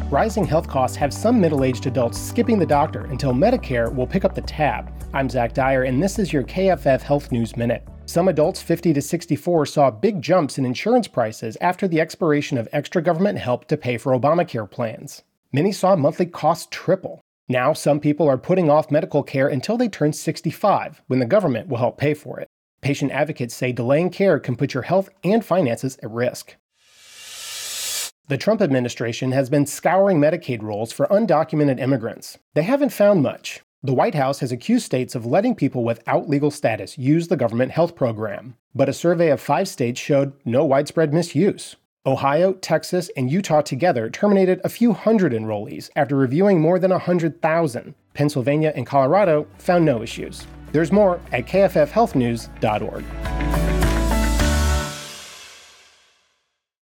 Rising health costs have some middle-aged adults skipping the doctor until Medicare will pick up the tab. I'm Zach Dyer, and this is your KFF Health News Minute. Some adults 50 to 64 saw big jumps in insurance prices after the expiration of extra government help to pay for Obamacare plans. Many saw monthly costs triple. Now some people are putting off medical care until they turn 65, when the government will help pay for it. Patient advocates say delaying care can put your health and finances at risk. The Trump administration has been scouring Medicaid rolls for undocumented immigrants. They haven't found much. The White House has accused states of letting people without legal status use the government health program. But a survey of 5 states showed no widespread misuse. Ohio, Texas, and Utah together terminated a few hundred enrollees after reviewing more than 100,000. Pennsylvania and Colorado found no issues. There's more at kffhealthnews.org.